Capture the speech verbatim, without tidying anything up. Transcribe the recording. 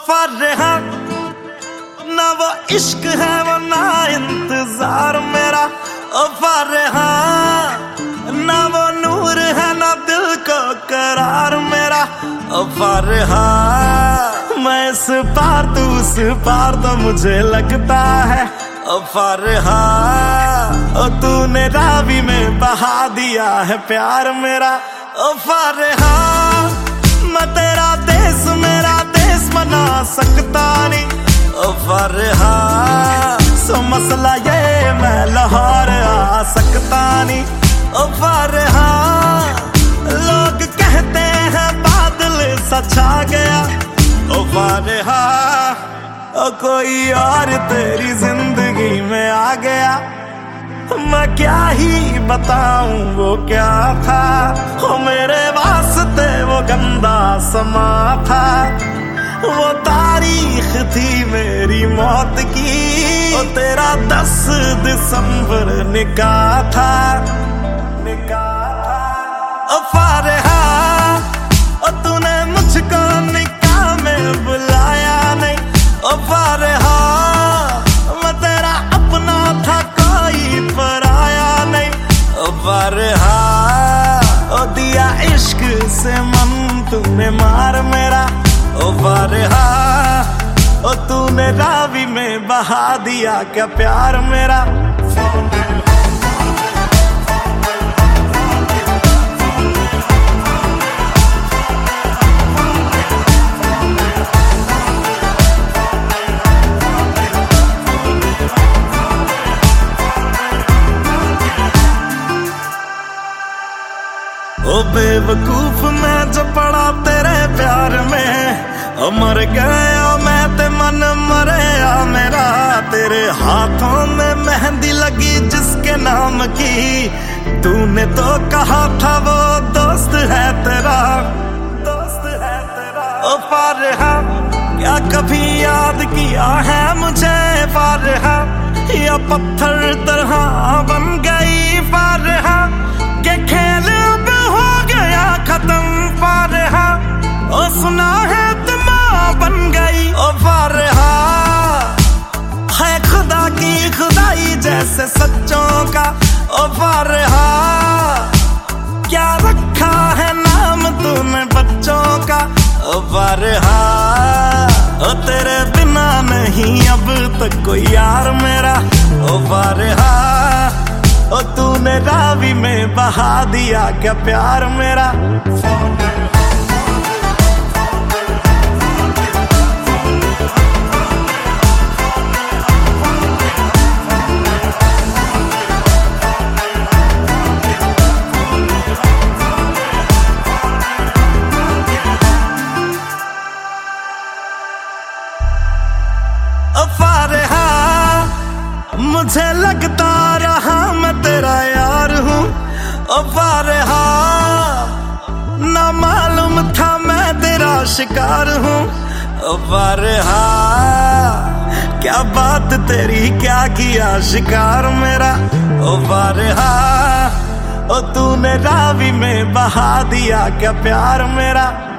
फारेहा ना वो इश्क है वो ना इंतजार मेरा। ओ फारेहा ना वो नूर है ना दिल को करार मेरा। ओ फारेहा मैं इस पार तू उस पार तो मुझे लगता है। ओ फारेहा ओ तूने रावी में बहा दिया है प्यार मेरा। ओ फारेहा मैं तेरा देश मेरा देश बना सकता नहीं। ओ फारेहा सो मसला ये मैं लाहौर आ सकता नहीं। ओ फारेहा लोग कहते हैं बादल सा छा गया। ओ फारेहा ओ कोई और तेरी जिंदगी में आ गया। मैं क्या ही बताऊं वो क्या था, ओ मेरे वास्ते वो गंदा समा था। वो तारीख थी मेरी मौत की, ओ तेरा दस दिसंबर निकाह था निकाह था। ओ फारेहा ओ तूने मुझको निकाह में बुलाया नहीं। ओ फारेहा मैं तेरा अपना था कोई पराया नहीं। ओ फारेहा ओ दिया इश्क से मन तूने मार मेरा। ओ फारेहा ओ तूने रावी में बहा दिया क्या प्यार मेरा। ओ बेवकूफ मैं जो पड़ा तेरे प्यार में, ओ मर गया मैं ते मन मरया मेरा। तेरे हाथों में मेहंदी लगी जिसके नाम की, तूने तो कहा था वो दोस्त है तेरा दोस्त है तेरा। ओ फारेहा क्या कभी याद किया है मुझे फारेहा, या पत्थर तरह बन गई फारेहा के खेल हो गया खत्म फारेहा। ओ सुना है तुम बन गई। ओ फारेहा है खुदा की खुदाई जैसे सच्चों का। ओ फारेहा क्या रखा है नाम तूने बच्चों का। ओ फारेहा ओ तेरे बिना नहीं अब तक कोई यार मेरा। ओ फारेहा ओ तूने रावी में बहा दिया क्या प्यार मेरा। ओ फारेहा मुझे लगता रहा मैं तेरा यार हूँ। ओ फारेहा ना मालूम था मैं तेरा शिकार हूँ। ओ फारेहा क्या बात तेरी क्या किया शिकार मेरा। ओ फारेहा ओ तूने रावी में बहा दिया क्या प्यार मेरा।